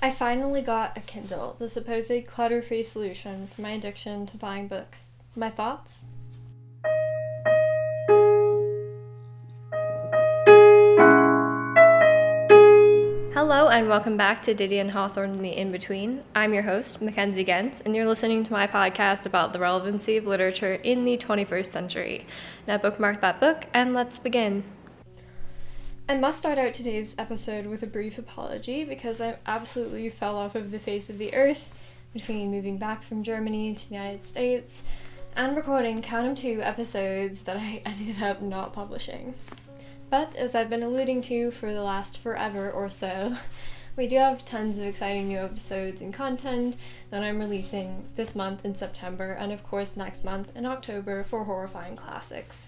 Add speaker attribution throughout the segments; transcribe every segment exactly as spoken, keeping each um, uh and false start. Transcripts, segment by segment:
Speaker 1: I finally got a Kindle, the supposed clutter-free solution for my addiction to buying books. My thoughts? Hello and welcome back to Diddy and Hawthorne and the In-Between. I'm your host, Mackenzie Gentz, and you're listening to my podcast about the relevancy of literature in the twenty-first century. Now bookmark that book and let's begin. I must start out today's episode with a brief apology because I absolutely fell off of the face of the earth between moving back from Germany to the United States and recording count 'em two episodes that I ended up not publishing. But as I've been alluding to for the last forever or so, we do have tons of exciting new episodes and content that I'm releasing this month in September and of course next month in October for Horrifying Classics.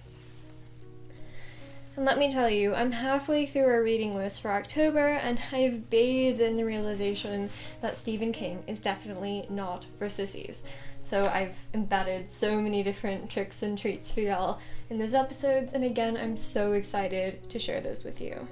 Speaker 1: And let me tell you, I'm halfway through our reading list for October, and I've bathed in the realization that Stephen King is definitely not for sissies. So I've embedded so many different tricks and treats for y'all in those episodes, and again, I'm so excited to share those with you.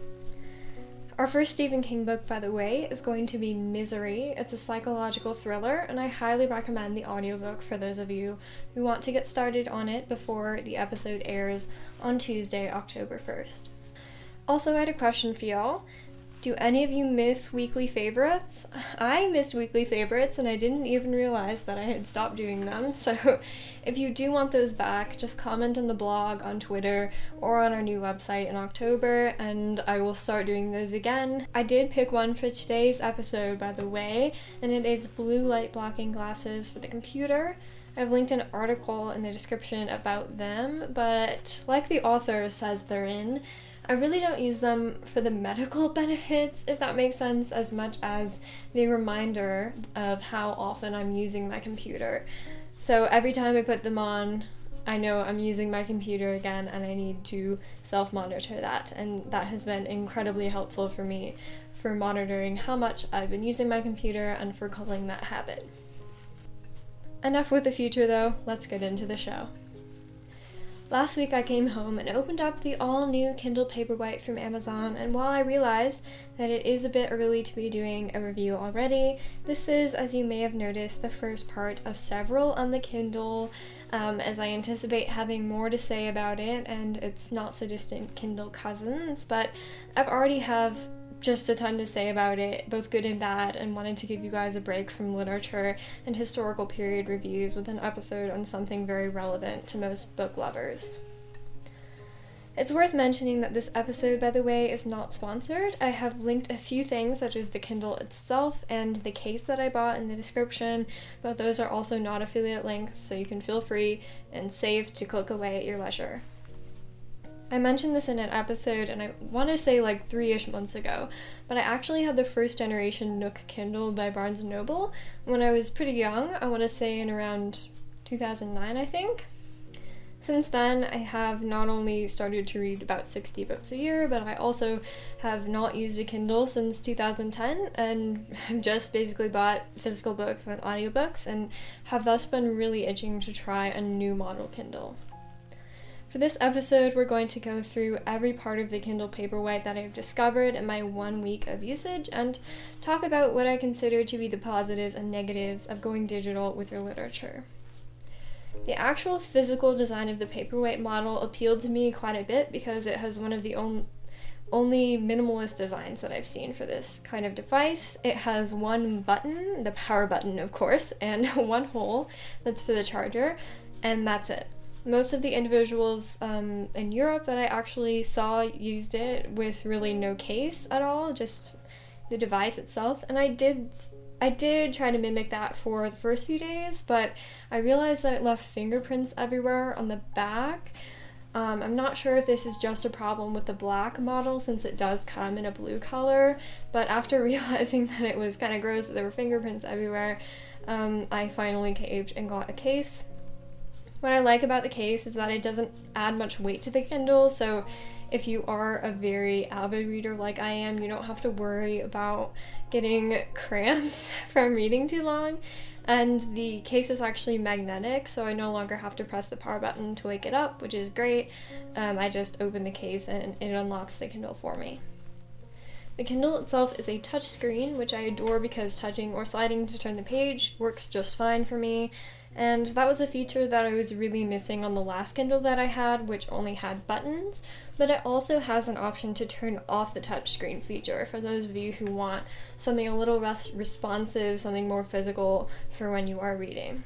Speaker 1: Our first Stephen King book, by the way, is going to be Misery. It's a psychological thriller, and I highly recommend the audiobook for those of you who want to get started on it before the episode airs on Tuesday, October first. Also, I had a question for y'all. Do any of you miss weekly favorites? I missed weekly favorites and I didn't even realize that I had stopped doing them, so if you do want those back, just comment on the blog, on Twitter, or on our new website in October, and I will start doing those again. I did pick one for today's episode, by the way, and it is blue light blocking glasses for the computer. I've linked an article in the description about them, but like the author says therein, I really don't use them for the medical benefits, if that makes sense, as much as the reminder of how often I'm using my computer. So every time I put them on, I know I'm using my computer again and I need to self-monitor that, and that has been incredibly helpful for me for monitoring how much I've been using my computer and for culling that habit. Enough with the future though, let's get into the show. Last week I came home and opened up the all-new Kindle Paperwhite from Amazon, and while I realize that it is a bit early to be doing a review already, this is, as you may have noticed, the first part of several on the Kindle, um, as I anticipate having more to say about it and its not-so-distant Kindle cousins, but I've already have just a ton to say about it, both good and bad, and wanted to give you guys a break from literature and historical period reviews with an episode on something very relevant to most book lovers. It's worth mentioning that this episode, by the way, is not sponsored. I have linked a few things, such as the Kindle itself and the case that I bought in the description, but those are also not affiliate links, so you can feel free and safe to click away at your leisure. I mentioned this in an episode, and I want to say like three-ish months ago, but I actually had the first generation Nook Kindle by Barnes and Noble when I was pretty young, I want to say in around two thousand nine, I think. Since then, I have not only started to read about sixty books a year, but I also have not used a Kindle since two thousand ten, and have just basically bought physical books and audiobooks, and have thus been really itching to try a new model Kindle. For this episode, we're going to go through every part of the Kindle Paperwhite that I've discovered in my one week of usage and talk about what I consider to be the positives and negatives of going digital with your literature. The actual physical design of the Paperwhite model appealed to me quite a bit because it has one of the on- only minimalist designs that I've seen for this kind of device. It has one button, the power button of course, and one hole that's for the charger, and that's it. Most of the individuals um, in Europe that I actually saw used it with really no case at all, just the device itself, and I did I did try to mimic that for the first few days, but I realized that it left fingerprints everywhere on the back. Um, I'm not sure if this is just a problem with the black model since it does come in a blue color, but after realizing that it was kind of gross that there were fingerprints everywhere, um, I finally caved and got a case. What I like about the case is that it doesn't add much weight to the Kindle, so if you are a very avid reader like I am, you don't have to worry about getting cramps from reading too long. And the case is actually magnetic, so I no longer have to press the power button to wake it up, which is great. Um, I just open the case and it unlocks the Kindle for me. The Kindle itself is a touchscreen, which I adore because touching or sliding to turn the page works just fine for me. And that was a feature that I was really missing on the last Kindle that I had, which only had buttons, but it also has an option to turn off the touchscreen feature for those of you who want something a little less responsive, something more physical for when you are reading.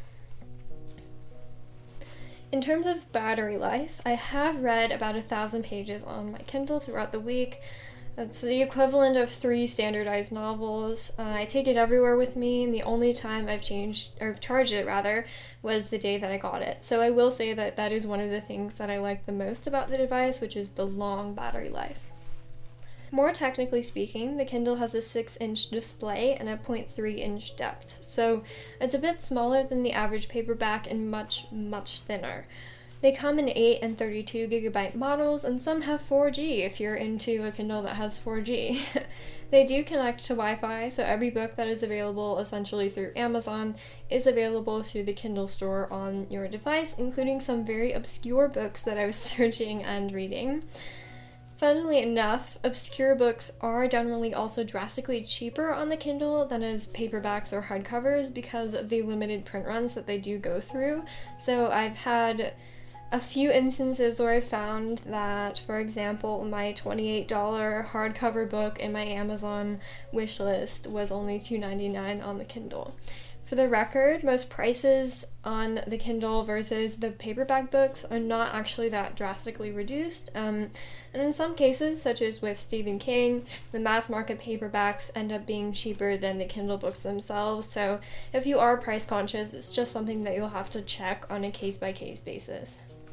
Speaker 1: In terms of battery life, I have read about a thousand pages on my Kindle throughout the week. That's the equivalent of three standardized novels. Uh, I take it everywhere with me, and the only time I've changed, or charged it rather, was the day that I got it. So I will say that that is one of the things that I like the most about the device, which is the long battery life. More technically speaking, the Kindle has a six inch display and a zero point three inch depth, so it's a bit smaller than the average paperback and much, much thinner. They come in eight and thirty-two gigabyte models, and some have four G if you're into a Kindle that has four G. They do connect to Wi-Fi, so every book that is available essentially through Amazon is available through the Kindle store on your device, including some very obscure books that I was searching and reading. Funnily enough, obscure books are generally also drastically cheaper on the Kindle than as paperbacks or hardcovers because of the limited print runs that they do go through. So I've had a few instances where I found that, for example, my twenty-eight dollars hardcover book in my Amazon wishlist was only two dollars and ninety-nine cents on the Kindle. For the record, most prices on the Kindle versus the paperback books are not actually that drastically reduced, um, and in some cases, such as with Stephen King, the mass market paperbacks end up being cheaper than the Kindle books themselves, so if you are price conscious, it's just something that you'll have to check on a case-by-case basis.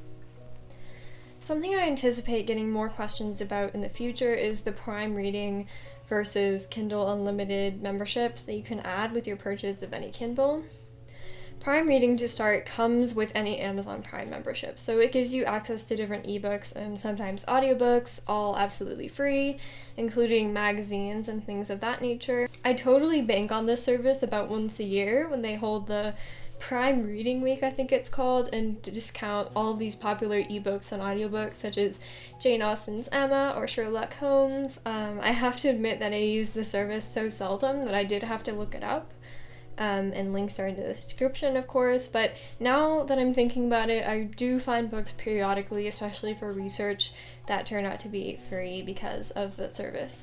Speaker 1: Something I anticipate getting more questions about in the future is the Prime Reading versus Kindle Unlimited memberships that you can add with your purchase of any Kindle. Prime Reading, to start, comes with any Amazon Prime membership, so it gives you access to different ebooks and sometimes audiobooks, all absolutely free, including magazines and things of that nature. I totally bank on this service about once a year when they hold the Prime Reading Week, I think it's called, and to discount all of these popular ebooks and audiobooks such as Jane Austen's Emma or Sherlock Holmes. Um, I have to admit that I use the service so seldom that I did have to look it up, um, and links are in the description, of course, but now that I'm thinking about it, I do find books periodically, especially for research, that turn out to be free because of the service.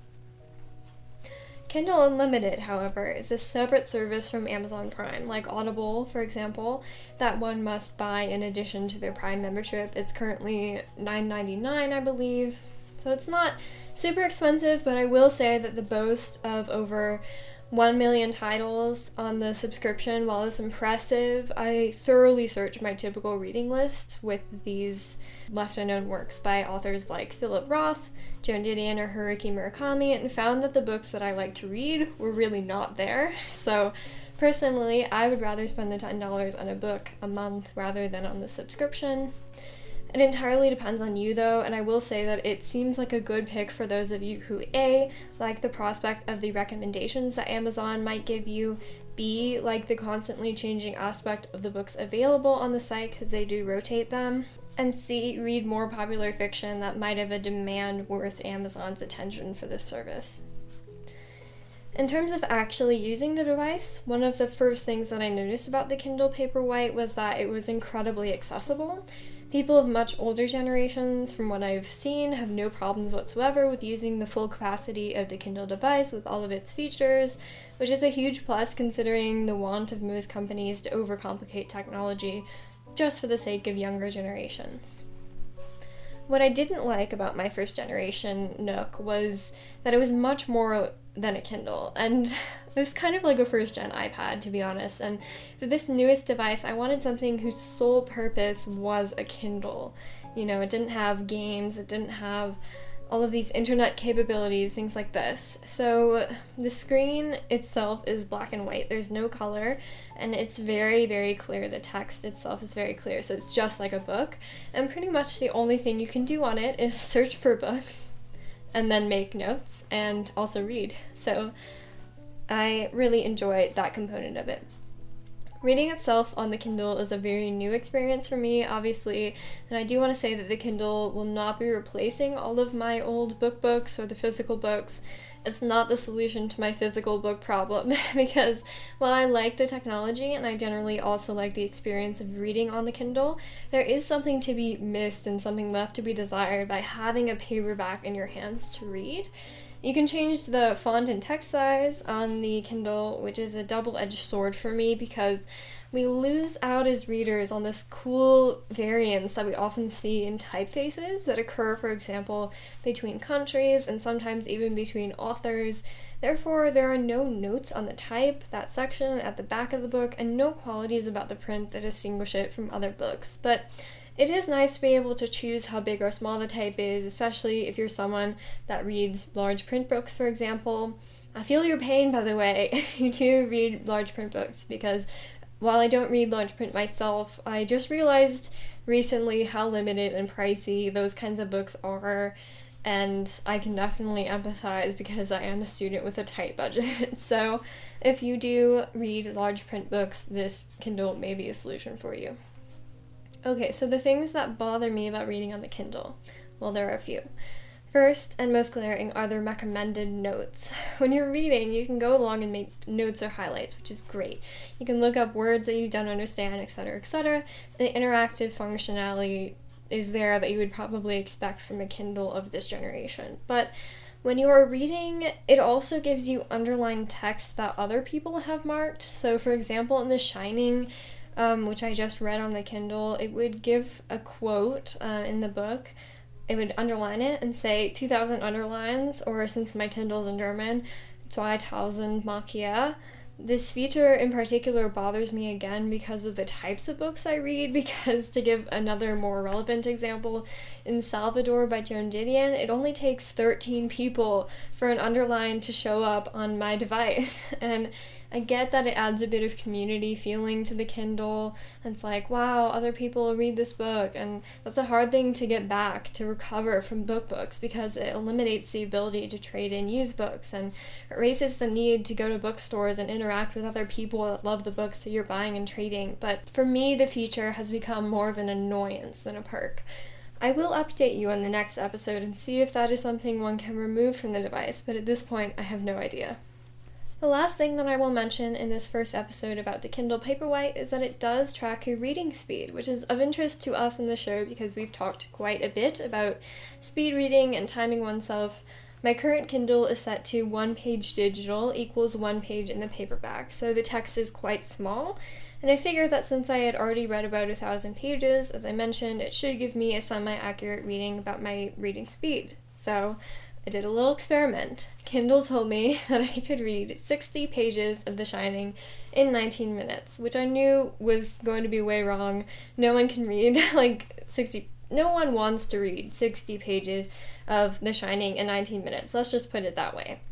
Speaker 1: Kindle Unlimited, however, is a separate service from Amazon Prime, like Audible, for example, that one must buy in addition to their Prime membership. It's currently nine dollars and ninety-nine cents, I believe, so it's not super expensive, but I will say that the boast of over one million titles on the subscription, while it's impressive, I thoroughly searched my typical reading list with these lesser-known works by authors like Philip Roth, Joan Didion, or Haruki Murakami, and found that the books that I like to read were really not there. So personally, I would rather spend the ten dollars on a book a month rather than on the subscription. It entirely depends on you, though, and I will say that it seems like a good pick for those of you who A, like the prospect of the recommendations that Amazon might give you, B, like the constantly changing aspect of the books available on the site because they do rotate them, and C, read more popular fiction that might have a demand worth Amazon's attention for this service. In terms of actually using the device, one of the first things that I noticed about the Kindle Paperwhite was that it was incredibly accessible. People of much older generations, from what I've seen, have no problems whatsoever with using the full capacity of the Kindle device with all of its features, which is a huge plus considering the want of most companies to overcomplicate technology just for the sake of younger generations. What I didn't like about my first generation Nook was that it was much more than a Kindle, and it was kind of like a first gen iPad, to be honest, and for this newest device I wanted something whose sole purpose was a Kindle. You know, it didn't have games, it didn't have all of these internet capabilities, things like this. So the screen itself is black and white, there's no color, and it's very, very clear. The text itself is very clear, so it's just like a book, and pretty much the only thing you can do on it is search for books and then make notes and also read. So I really enjoy that component of it. Reading itself on the Kindle is a very new experience for me, obviously, and I do want to say that the Kindle will not be replacing all of my old book books or the physical books. It's not the solution to my physical book problem, because while I like the technology and I generally also like the experience of reading on the Kindle, there is something to be missed and something left to be desired by having a paperback in your hands to read. You can change the font and text size on the Kindle, which is a double-edged sword for me because we lose out as readers on this cool variance that we often see in typefaces that occur, for example, between countries and sometimes even between authors. Therefore, there are no notes on the type, that section at the back of the book, and no qualities about the print that distinguish it from other books. But it is nice to be able to choose how big or small the type is, especially if you're someone that reads large print books, for example. I feel your pain, by the way, if you do read large print books, because while I don't read large print myself, I just realized recently how limited and pricey those kinds of books are, and I can definitely empathize because I am a student with a tight budget. So if you do read large print books, this Kindle may be a solution for you. Okay, so the things that bother me about reading on the Kindle, well, there are a few. First, and most glaring, are the recommended notes. When you're reading, you can go along and make notes or highlights, which is great. You can look up words that you don't understand, et cetera, et cetera. The interactive functionality is there that you would probably expect from a Kindle of this generation. But when you are reading, it also gives you underlined text that other people have marked. So, for example, in The Shining, Um, which I just read on the Kindle, it would give a quote uh, in the book. It would underline it and say two thousand underlines, or since my Kindle's in German, zweitausend Markier. This feature in particular bothers me again because of the types of books I read, because to give another more relevant example, in Salvador by Joan Didion, it only takes thirteen people for an underline to show up on my device, and I get that it adds a bit of community feeling to the Kindle. It's like, wow, other people read this book, and that's a hard thing to get back, to recover from book books, because it eliminates the ability to trade in used books and erases the need to go to bookstores and interact with other people that love the books that you're buying and trading. But for me, the feature has become more of an annoyance than a perk. I will update you on the next episode and see if that is something one can remove from the device, but at this point, I have no idea. The last thing that I will mention in this first episode about the Kindle Paperwhite is that it does track your reading speed, which is of interest to us in the show because we've talked quite a bit about speed reading and timing oneself. My current Kindle is set to one page digital equals one page in the paperback, so the text is quite small, and I figured that since I had already read about a thousand pages, as I mentioned, it should give me a semi-accurate reading about my reading speed. So I did a little experiment. Kindle told me that I could read sixty pages of The Shining in nineteen minutes, which I knew was going to be way wrong. No one can read like sixty, no one wants to read sixty pages of The Shining in nineteen minutes. Let's just put it that way.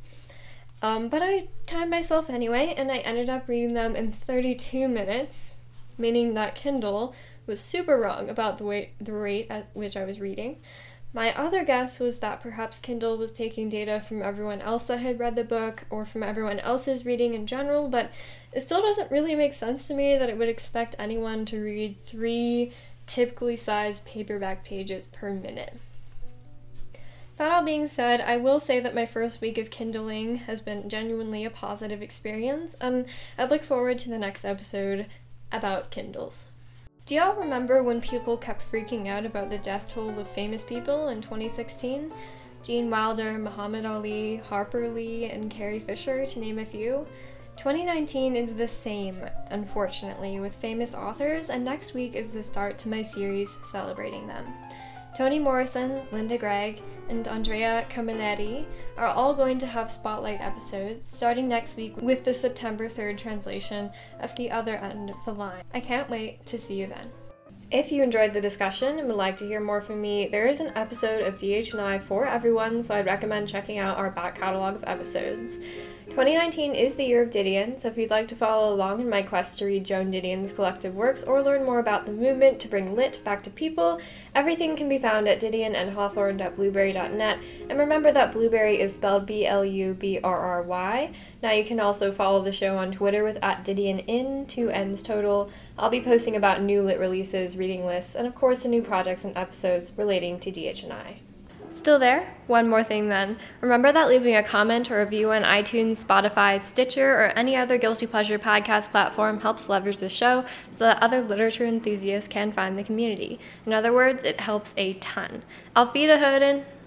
Speaker 1: Um, but I timed myself anyway, and I ended up reading them in thirty-two minutes, meaning that Kindle was super wrong about the way, the rate at which I was reading. My other guess was that perhaps Kindle was taking data from everyone else that had read the book, or from everyone else's reading in general, but it still doesn't really make sense to me that it would expect anyone to read three typically sized paperback pages per minute. That all being said, I will say that my first week of Kindling has been genuinely a positive experience, and I look forward to the next episode about Kindles. Do y'all remember when people kept freaking out about the death toll of famous people in twenty sixteen? Gene Wilder, Muhammad Ali, Harper Lee, and Carrie Fisher, to name a few. twenty nineteen is the same, unfortunately, with famous authors, and next week is the start to my series celebrating them. Toni Morrison, Linda Gregg, and Andrea Camilleri are all going to have spotlight episodes starting next week with the September third translation of The Other End of the Line. I can't wait to see you then. If you enjoyed the discussion and would like to hear more from me, there is an episode of D H and I for everyone, so I'd recommend checking out our back catalog of episodes. twenty nineteen is the year of Didion, so if you'd like to follow along in my quest to read Joan Didion's collective works or learn more about the movement to bring lit back to people, everything can be found at didion and hawthorne dot blueberry dot net. And remember that Blueberry is spelled B L U B R R Y. Now you can also follow the show on Twitter with at DidionIn, two N's total. I'll be posting about new lit releases, reading lists, and of course the new projects and episodes relating to D H and I. Still there? One more thing then. Remember that leaving a comment or review on iTunes, Spotify, Stitcher, or any other Guilty Pleasure podcast platform helps leverage the show so that other literature enthusiasts can find the community. In other words, it helps a ton. Auf Wiederhören!